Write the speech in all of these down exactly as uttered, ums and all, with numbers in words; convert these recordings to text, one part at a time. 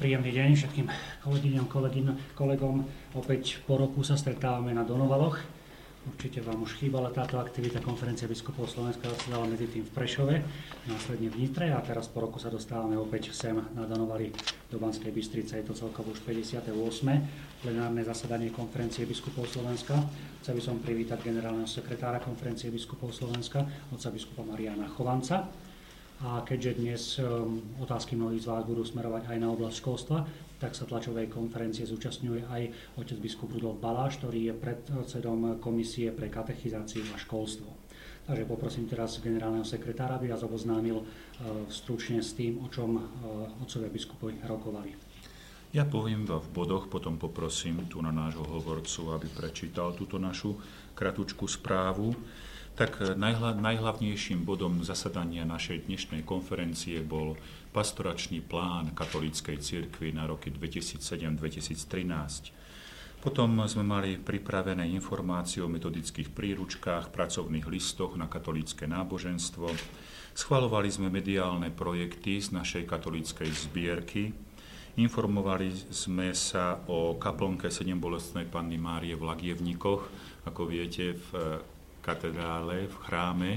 Príjemný deň všetkým kolegyňom, kolegom. Opäť po roku sa stretávame na Donovaloch. Určite vám už chýbala táto aktivita. Konferencia biskupov Slovenska zasadala medzi tým v Prešove, následne v Nitre a teraz po roku sa dostávame opäť sem na Donovali do Banskej Bystrice. Je to celkovo už päťdesiate ôsme plenárne zasadanie Konferencie biskupov Slovenska. Chcel by som privítať generálneho sekretára Konferencie biskupov Slovenska, otca biskupa Mariána Chovanca. A keďže dnes um, otázky mnohých z vás budú smerovať aj na oblasť školstva, tak sa tlačovej konferencie zúčastňuje aj otec biskup Rudolf Baláš, ktorý je predsedom komisie pre katechizáciu a školstvo. Takže poprosím teraz generálneho sekretára, aby vás oboznámil uh, stručne s tým, o čom uh, otcovia biskupi rokovali. Ja poviem v bodoch, potom poprosím tu na nášho hovorcu, aby prečítal túto našu kratučku správu. Tak najhla, najhlavnejším bodom zasadania našej dnešnej konferencie bol pastoračný plán katolíckej cirkvi na roky dvetisícsedem dvetisíctrinásť. Potom sme mali pripravené informácie o metodických príručkách, pracovných listoch na katolícke náboženstvo. Schvaľovali sme mediálne projekty z našej katolíckej zbierky. Informovali sme sa o kaplnke Sedembolestnej Panny Márie v Lagievnikoch. Ako viete, v katedrále, v chráme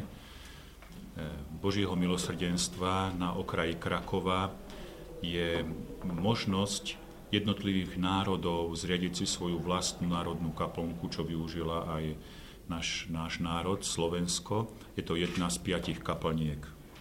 Božieho milosrdenstva na okraji Krakova je možnosť jednotlivých národov zriadiť si svoju vlastnú národnú kaplnku, čo využila aj náš, náš národ, Slovensko. Je to jedna z piatich kaplniek.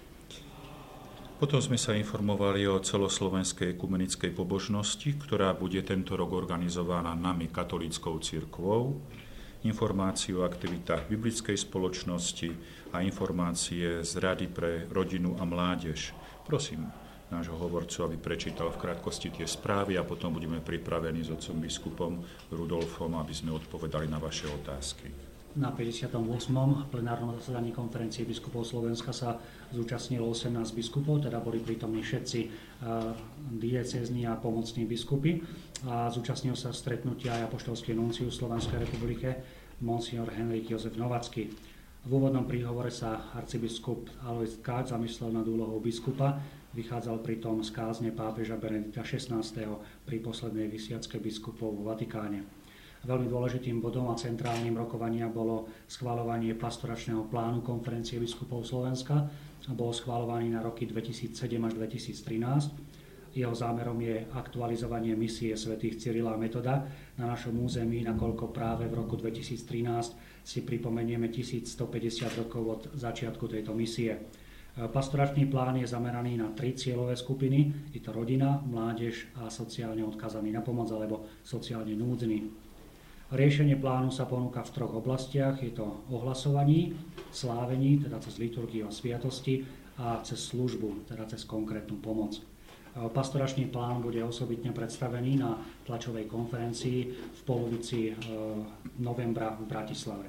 Potom sme sa informovali o celoslovenskej ekumenickej pobožnosti, ktorá bude tento rok organizovaná nami, katolíckou cirkvou. Informáciu o aktivitách biblickej spoločnosti a informácie z Rady pre rodinu a mládež. Prosím nášho hovorcu, aby prečítal v krátkosti tie správy a potom budeme pripravení s otcom biskupom Rudolfom, aby sme odpovedali na vaše otázky. Na päťdesiatom ôsmom plenárnom zasadaní Konferencie biskupov Slovenska sa zúčastnilo osemnásť biskupov, teda boli prítomní všetci uh, diecézni a pomocní biskupy. A zúčastnil sa stretnutia aj apoštolský nuncius Slovenskej republike, monsignor Henrik Jozef Novacký. V úvodnom príhovore sa arcibiskup Alojz Káč zamyslel nad úlohou biskupa, vychádzal pritom z kázne pápeža Benedikta šestnásteho pri poslednej vysviacke biskupov vo Vatikáne. Veľmi dôležitým bodom a centrálnym rokovania bolo schvaľovanie pastoračného plánu Konferencie biskupov Slovenska. Bol schvaľovaný na roky dvetisícsedem až dvetisíctrinásť. Jeho zámerom je aktualizovanie misie svätých Cyrila a Metoda na našom území, nakoľko práve v roku dvetisíctrinásť si pripomenieme tisícstopäťdesiat rokov od začiatku tejto misie. Pastoračný plán je zameraný na tri cieľové skupiny. Je to rodina, mládež a sociálne odkazaný na pomoc alebo sociálne núdzny. Riešenie plánu sa ponúka v troch oblastiach. Je to ohlasovaní, slávení, teda cez liturgiu a sviatosti, a cez službu, teda cez konkrétnu pomoc. Pastoračný plán bude osobitne predstavený na tlačovej konferencii v polovici novembra v Bratislave.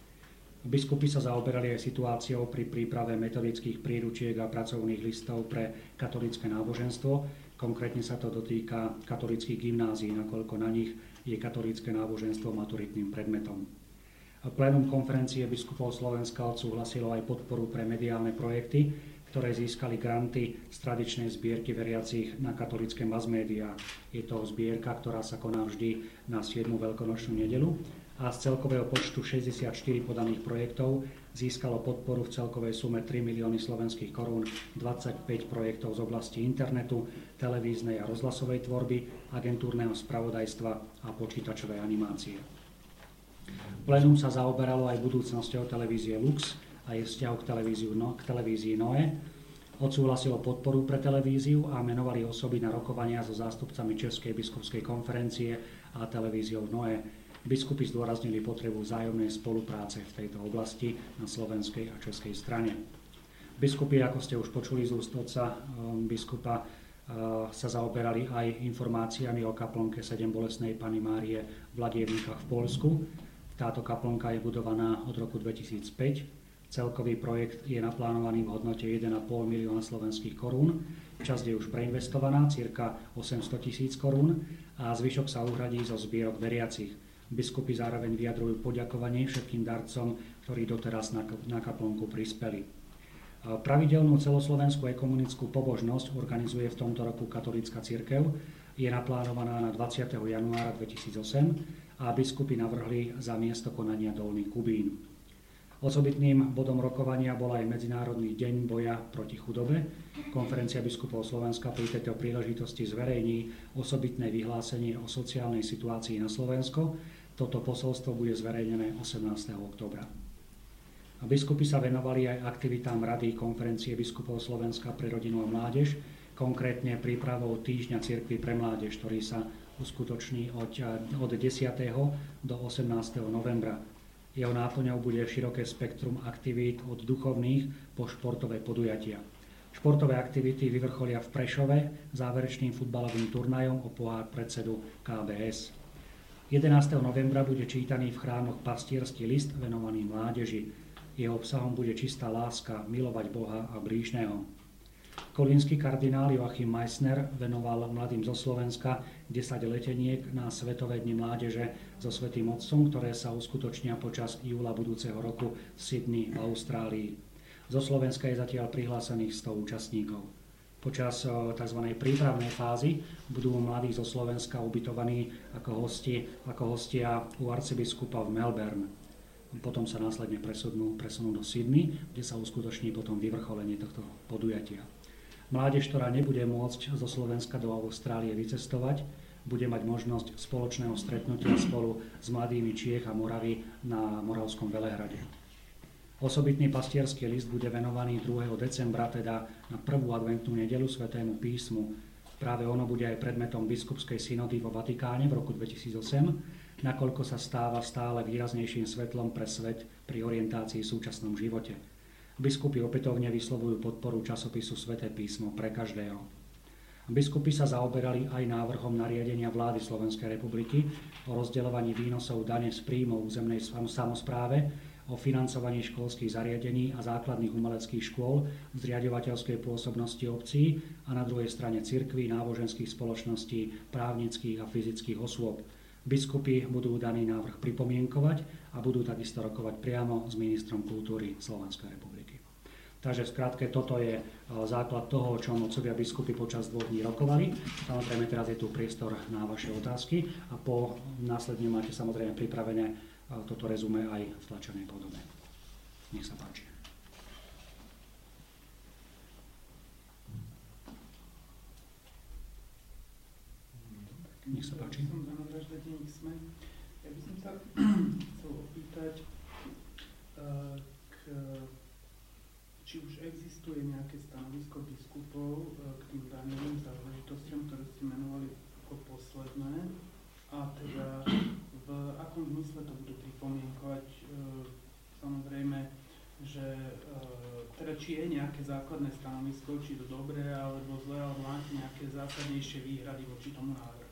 Biskupy sa zaoberali aj situáciou pri príprave metodických príručiek a pracovných listov pre katolícke náboženstvo. Konkrétne sa to dotýka katolíckych gymnázií, nakoľko na nich je katolícke náboženstvo maturitným predmetom. Plénum Konferencie biskupov Slovenska odsúhlasilo aj podporu pre mediálne projekty, ktoré získali granty z tradičnej zbierky veriacich na katolícke mass médiá. Je to zbierka, ktorá sa koná vždy na siedmu veľkonočnú nedeľu a z celkového počtu šesťdesiatštyri podaných projektov získalo podporu v celkovej sume tri milióny slovenských korún dvadsaťpäť projektov z oblasti internetu, televíznej a rozhlasovej tvorby, agentúrneho spravodajstva a počítačovej animácie. Plénum sa zaoberalo aj budúcnosťou televízie Lux a jej vzťahu k, no, k televízii Noe. Odsúhlasilo podporu pre televíziu a menovali osoby na rokovania so zástupcami Českej biskupskej konferencie a televíziou Noe. Biskupy zdôraznili potrebu vzájomnej spolupráce v tejto oblasti na slovenskej a českej strane. Biskupy, ako ste už počuli z úst otca biskupa, sa zaoberali aj informáciami o kaplnke Sedembolestnej Panny Márie v Lagievnikách v Poľsku. Táto kaplnka je budovaná od roku dvetisícpäť. Celkový projekt je naplánovaný v hodnote jeden a pol milióna slovenských korún. Časť je už preinvestovaná, cirka osemsto tisíc korún, a zvyšok sa uhradí zo zbierok veriacich. Biskupy zároveň vyjadrujú poďakovanie všetkým darcom, ktorí doteraz na, na kaplnku prispeli. Pravidelnú celoslovenskú ekumenickú pobožnosť organizuje v tomto roku katolícka cirkev. je naplánovaná na dvadsiateho januára dvetisícosem a biskupy navrhli za miesto konania Dolný Kubín. Osobitným bodom rokovania bol aj Medzinárodný deň boja proti chudobe. Konferencia biskupov Slovenska pri tejto príležitosti zverejní osobitné vyhlásenie o sociálnej situácii na Slovensku. Toto posolstvo bude zverejnené osemnásteho októbra. Biskupy sa venovali aj aktivitám Rady Konferencie biskupov Slovenska pre rodinu a mládež, konkrétne prípravou Týždňa cirkvi pre mládež, ktorý sa uskutoční od, od desiateho do osemnásteho novembra. Jeho náplňou bude široké spektrum aktivít od duchovných po športové podujatia. Športové aktivity vyvrcholia v Prešove záverečným futbalovým turnajom o pohár predsedu ká bé es. jedenásteho novembra bude čítaný v chrámoch pastierský list venovaný mládeži. Jeho obsahom bude čistá láska, milovať Boha a blížneho. Kolínsky kardinál Joachim Meissner venoval mladým zo Slovenska desať leteniek na Svetové dni mládeže so Svätým Otcom, ktoré sa uskutočnia počas júla budúceho roku v Sydney v Austrálii. Zo Slovenska je zatiaľ prihlásených sto účastníkov. Počas tzv. Prípravnej fázy budú mladí zo Slovenska ubytovaní ako, hosti, ako hostia u arcibiskupa v Melbourne. Potom sa následne presunú, presunú do Sydney, kde sa uskutoční potom vyvrcholenie tohto podujatia. Mládež, ktorá nebude môcť zo Slovenska do Austrálie vycestovať, bude mať možnosť spoločného stretnutia spolu s mladými Čiech a Moravy na Moravskom Velehrade. Osobitný pastierský list bude venovaný druhého decembra, teda na prvú adventnú nedeľu Svätému písmu. Práve ono bude aj predmetom biskupskej synody vo Vatikáne v roku dvetisícosem, nakoľko sa stáva stále výraznejším svetlom pre svet pri orientácii v súčasnom živote. Biskupy opätovne vyslovujú podporu časopisu Sväté písmo pre každého. Biskupy sa zaoberali aj návrhom nariadenia vlády Slovenskej republiky o rozdeľovaní výnosov dane z príjmov územnej samospráve, o financovaní školských zariadení a základných umeleckých škôl v zriaďovateľskej pôsobnosti obcí a na druhej strane cirkví, náboženských spoločností, právnických a fyzických osôb. Biskupy budú daný návrh pripomienkovať a budú takisto rokovať priamo s ministrom kultúry Slovenskej republiky. Takže v skratke toto je základ toho, o čom otcovia biskupy počas dvoch dní rokovali. Samozrejme teraz je tu priestor na vaše otázky a po následne máte samozrejme pripravené toto rezume aj v tlačenej podobe. Nech sa páči. Nech sa páči. Ja by som sa chcel opýtať, k, či už existuje nejaké stanovisko biskupov k tým daňovým záležitostiam, ktoré ste menovali ako posledné, a teda v akom zmysle to budú pripomienkovať. Samozrejme, že teda či je nejaké základné stanovisko, či je to dobré alebo zlé, alebo máte nejaké zásadnejšie výhrady voči tomu návrhu.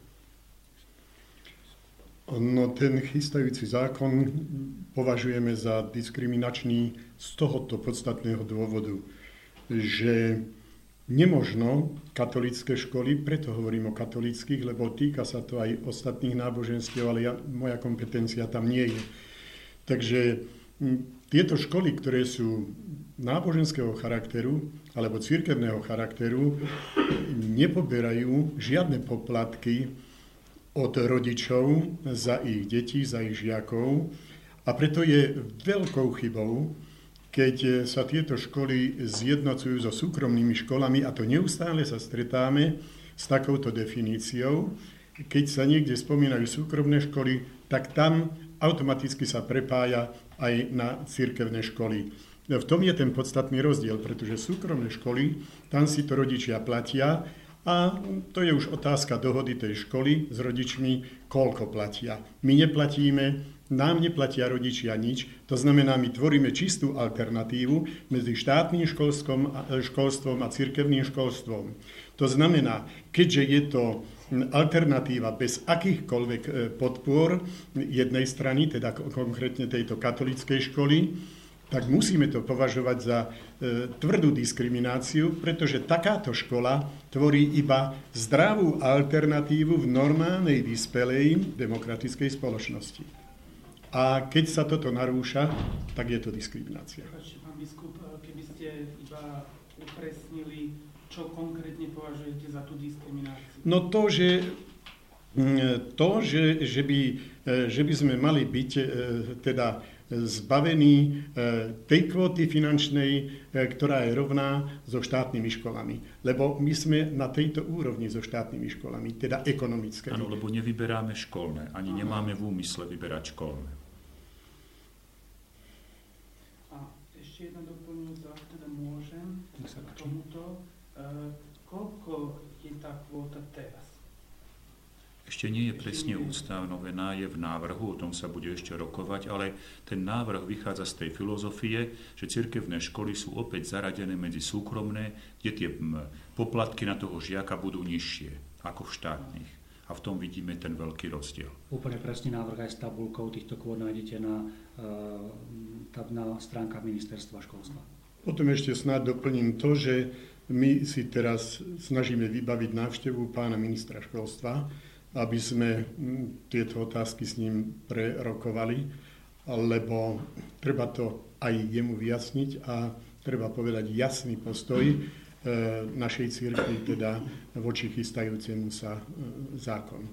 No, ten chystajúci zákon považujeme za diskriminačný z tohoto podstatného dôvodu, že nemožno katolícke školy, preto hovorím o katolíckych, lebo týka sa to aj ostatných náboženstiev, ale ja, moja kompetencia tam nie je. Takže tieto školy, ktoré sú náboženského charakteru alebo cirkevného charakteru, nepoberajú žiadne poplatky od rodičov za ich deti, za ich žiakov. A preto je veľkou chybou, keď sa tieto školy zjednocujú so súkromnými školami, a to neustále sa stretáme s takouto definíciou. Keď sa niekde spomínajú súkromné školy, tak tam automaticky sa prepája aj na cirkevné školy. V tom je ten podstatný rozdiel, pretože súkromné školy, tam si to rodičia platia, a to je už otázka dohody tej školy s rodičmi, koľko platia. My neplatíme, nám neplatia rodičia nič, to znamená, my tvoríme čistú alternatívu medzi štátnym školstvom a cirkevným školstvom. To znamená, keďže je to alternatíva bez akýchkoľvek podpor jednej strany, teda konkrétne tejto katolíckej školy, tak musíme to považovať za e, tvrdú diskrimináciu, pretože takáto škola tvorí iba zdravú alternatívu v normálnej, vyspelej demokratickej spoločnosti. A keď sa toto narúša, tak je to diskriminácia. Pán biskup, keby ste iba upresnili, čo konkrétne považujete za tú diskrimináciu? No to, že, to, že, že, by, že by sme mali byť teda zbavení tej kvóty finančnej, ktorá je rovná so štátnymi školami. Lebo my sme na tejto úrovni so štátnymi školami, teda ekonomické. Áno, lebo nevyberáme školné, ani nemáme v úmysle vyberať školné. A ešte jedna doplňujúca, ak teda môžem, k tomuto. E, koľko je tá kvóta teraz? Ešte nie je presne ustanovená, je v návrhu, o tom sa bude ešte rokovať, ale ten návrh vychádza z tej filozofie, že cirkevné školy sú opäť zaradené medzi súkromné, kde tie poplatky na toho žiaka budú nižšie ako v štátnych. A v tom vidíme ten veľký rozdiel. Úplne presný návrh aj s tabulkou týchto kvót nájdete na, na stránkach ministerstva školstva. Potom ešte snáď doplním to, že my si teraz snažíme vybaviť návštevu pána ministra školstva, aby sme tieto otázky s ním prerokovali, lebo treba to aj jemu vyjasniť a treba povedať jasný postoj našej cirkvi, teda voči chystajúcemu sa zákonu.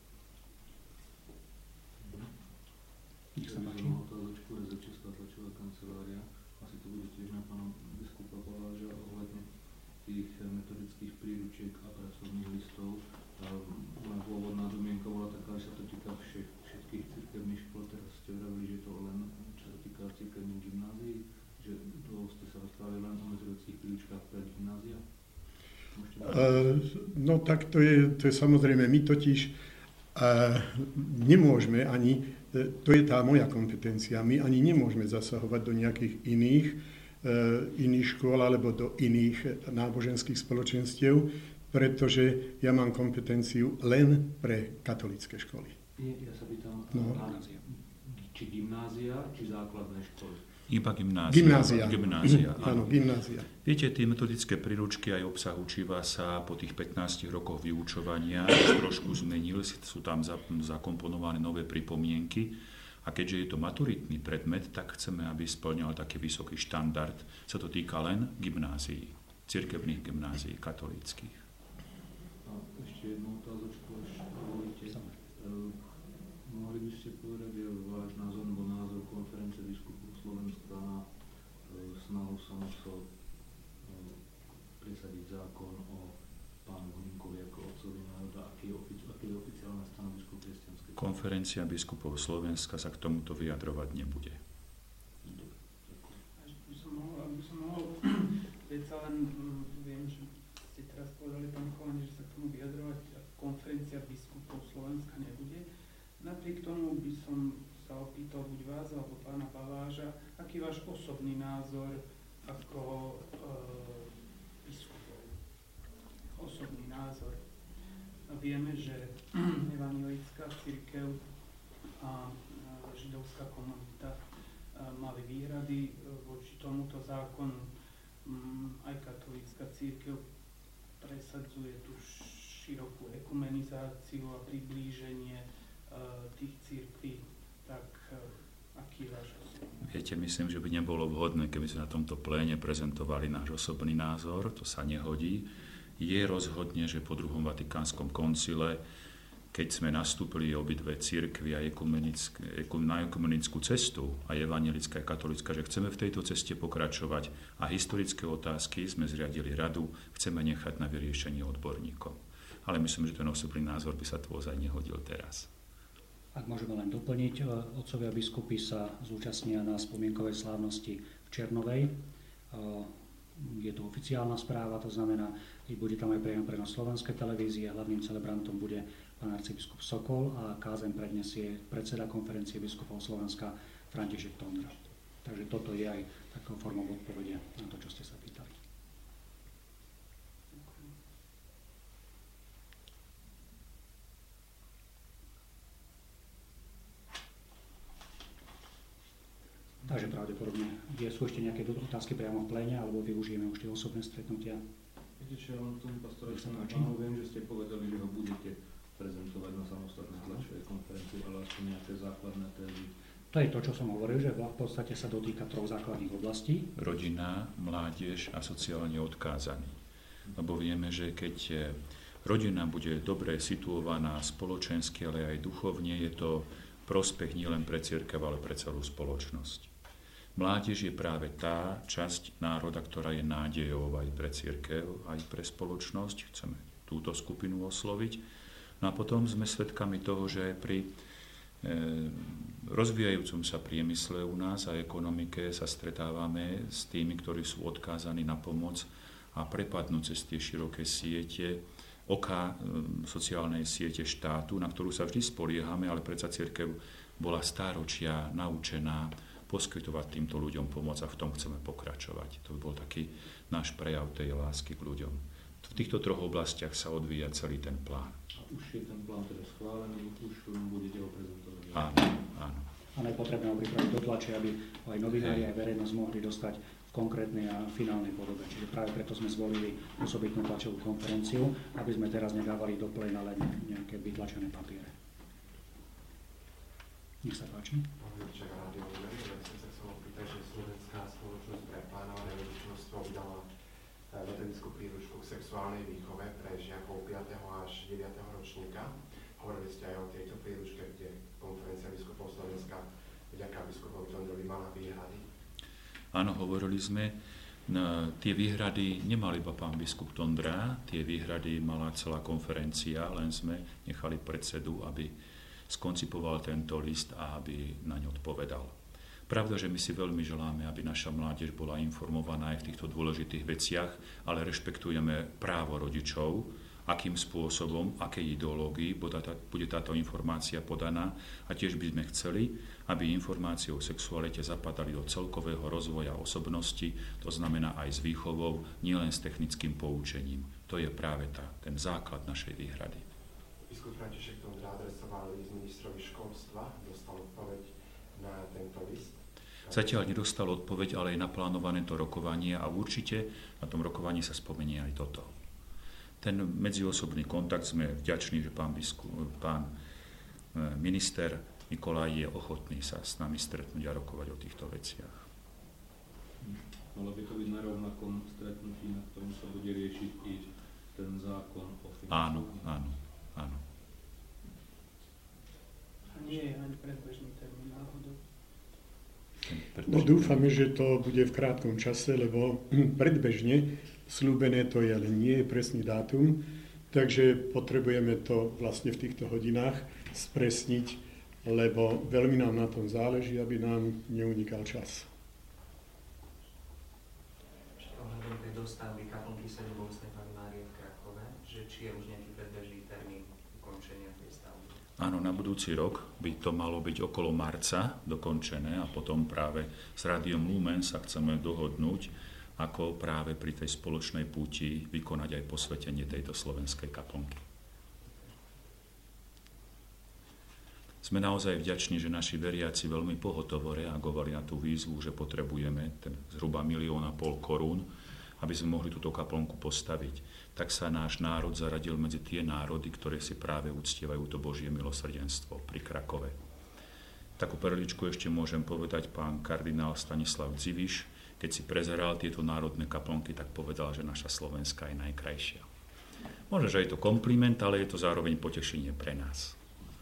Nech sa páči. Česká tlačová kancelária, asi to bude tiež na pána biskupa Baláža ohľadne tých metodických príručiek a pracovných listov. Moja pôvodná domienka bola taká, že sa to týka všech, všetkých cirkevných škôl, teraz ste vravili, že to len čo sa týka cirkevných gymnázií, že to ste sa rozprávali len o metodických príručkách pre gymnázia? Uh, no tak to je, to je samozrejme, my totiž uh, nemôžeme ani, uh, to je tá moja kompetencia, my ani nemôžeme zasahovať do nejakých iných, uh, iných škôl alebo do iných náboženských spoločenstiev, pretože ja mám kompetenciu len pre katolícke školy. Ja sa pýtam, no. či gymnázia, či základné školy? Iba gymnázia. Gymnázia. Gymnázia, áno. Áno, gymnázia. Viete, tie metodické príručky aj obsah učiva sa po tých pätnástich rokoch vyučovania už trošku zmenil, sú tam zakomponované nové pripomienky a keďže je to maturitný predmet, tak chceme, aby spĺňal taký vysoký štandard. Sa to týka len gymnázií, cirkevných gymnázií katolíckych. A ešte jednu otázočku, až hovoríte. Uh, mohli by ste povedať váš názor nebo názor konferencie biskupov Slovenska na uh, snahu samotného uh, presadiť zákon o pánu Hlinkovi ako otcovi národa, aké je, ofici- aké je oficiálne stanovisko kresťanskej? Konferencia biskupov Slovenska sa k tomuto vyjadrovať nebude. Až by som mohol, aby som mohol, veď sa len viem, že ste teraz povedali, pán Cholani, že sa k tomu vyjadrovať konferencia biskupov Slovenska nebude. Napriek tomu by som sa opýtal buď vás, alebo pána Baláža, aký je váš osobný názor ako e, biskupov? Osobný názor. A vieme, že evanjelická cirkev a židovská komunita mali výhrady voči tomuto zákonu. Aj katolícka cirkev presadzuje tú širokú ekumenizáciu a priblíženie uh, tých cirkví, tak uh, aký je váš osobný? Viete, myslím, že by nebolo vhodné, keby sme na tomto pléne prezentovali náš osobný názor, to sa nehodí. Je rozhodne, že po druhom Vatikánskom koncile, keď sme nastúpili obidve cirkvi a na ekumenickú cestu, aj evanjelická a katolícka, že chceme v tejto ceste pokračovať a historické otázky sme zriadili radu, chceme nechať na vyriešenie odborníkov. Ale myslím, že ten osobný názor by sa tu ozaj nehodil teraz. Ak môžeme len doplniť, otcovia biskupy sa zúčastnia na spomienkovej slávnosti v Černovej. Je to oficiálna správa, to znamená, že bude tam aj priamy prenos slovenskej televízie, hlavným celebrantom bude pán arcibiskup Sokol a kázeň predniesie predseda konferencie biskupov Slovenska František Tondra. Takže toto je aj takou formou odpovede na to, čo ste sa pýtali. Takže pravdepodobne sú ešte nejaké otázky priamo v pléne, alebo využijeme už tie osobné stretnutia. Viete čo, ja len tomu pastoračnému pánu viem, že ste povedali, že ho budete prezentovať na samostatnej tlačovej konferencii, ale aspoň nejaké základné tézy. To je to, čo som hovoril, že v podstate sa dotýka troch základných oblastí. Rodina, mládež a sociálne odkázaní. lebo vieme, že keď rodina bude dobre situovaná spoločensky, ale aj duchovne, je to prospech nielen pre cirkev, ale pre celú spoločnosť. Mládež je práve tá časť národa, ktorá je nádejou aj pre cirkev, aj pre spoločnosť. Chceme túto skupinu osloviť. No a potom sme svedkami toho, že pri rozvíjajúcom sa priemysle u nás a ekonomike sa stretávame s tými, ktorí sú odkázaní na pomoc a prepadnú cez tie široké siete, oka sociálnej siete štátu, na ktorú sa vždy spoliehame, ale predsa cirkev bola stáročia naučená poskytovať týmto ľuďom pomoc a v tom chceme pokračovať. To by bol taký náš prejav tej lásky k ľuďom. V týchto troch oblastiach sa odvíja celý ten plán. A už je ten plán teda schválený, už budete ho prezentovať. Áno, áno. A je potrebné ho pripraviť do tlače, aby aj novinári, aj verejnosť mohli dostať v konkrétnej a finálnej podobe. Čiže práve preto sme zvolili osobitnú tlačovú konferenciu, aby sme teraz nedávali do pléna len nejaké vytlačené papiere. Nech sa páči. Pán Jurčák, Rádio Lumen, ja som sa chcel opýtať, že Slovenská spoločnosť pre plánované rodičovstvo vydala metodickú príručku k sexuálnej výchove pre žiakov piateho až deviateho ročníka. Hovorili ste aj o tejto príručke, kde konferencia biskupov Slovenska vďaka biskupovi Tondrovi mala výhrady. Áno, hovorili sme. No, tie výhrady nemal iba pán biskup Tondra, tie výhrady mala celá konferencia, len sme nechali predsedu, aby skoncipoval tento list a aby na ňu odpovedal. Pravda, že my si veľmi želáme, aby naša mládež bola informovaná aj v týchto dôležitých veciach, ale rešpektujeme právo rodičov, akým spôsobom, akej ideológii bude táto informácia podaná a tiež by sme chceli, aby informácie o sexualite zapadali do celkového rozvoja osobnosti, to znamená aj s výchovou, nielen s technickým poučením. To je práve tá, ten základ našej výhrady. Biskup František Tondra adresoval list ministrovi školstva, dostal odpoveď na tento list. Zatiaľ nedostal odpoveď, ale je naplánované to rokovanie a určite na tom rokovaní sa spomenie aj toto. Ten medziosobný kontakt sme vďační, že pán, biskup, pán minister Nikolaj je ochotný sa s nami stretnúť a rokovať o týchto veciach. Malo by to byť na rovnakom stretnutí, na ktorom sa bude riešiť i ten zákon o financovaní. Áno, áno, áno. A nie je ani predbežný termín náhodou. No dúfame, že to bude v krátkom čase, lebo predbežne slúbené to je, ale nie je presný dátum, takže potrebujeme to vlastne v týchto hodinách spresniť, lebo veľmi nám na tom záleží, aby nám neunikal čas. Ešte ohľadom tej dostavby kaplnky Svätej Bolestnej Panny Márie v Krakove, že či je už nejaký predbežný termín ukončenia tej stavby? Áno, na budúci rok by to malo byť okolo marca dokončené a potom práve s Rádiom Lumen sa chceme dohodnúť, ako práve pri tej spoločnej púti vykonať aj posvetenie tejto slovenskej kaplnky. Sme naozaj vďační, že naši veriaci veľmi pohotovo reagovali na tú výzvu, že potrebujeme ten zhruba milión a pol korún, aby sme mohli túto kaplnku postaviť. Tak sa náš národ zaradil medzi tie národy, ktoré si práve uctievajú to Božie milosrdenstvo pri Krakove. Takú perličku ešte môžem povedať, pán kardinál Stanislav Dziviš, keď si prezeral tieto národné kaplnky, tak povedal, že naša Slovenská je najkrajšia. Možno, že je to kompliment, ale je to zároveň potešenie pre nás.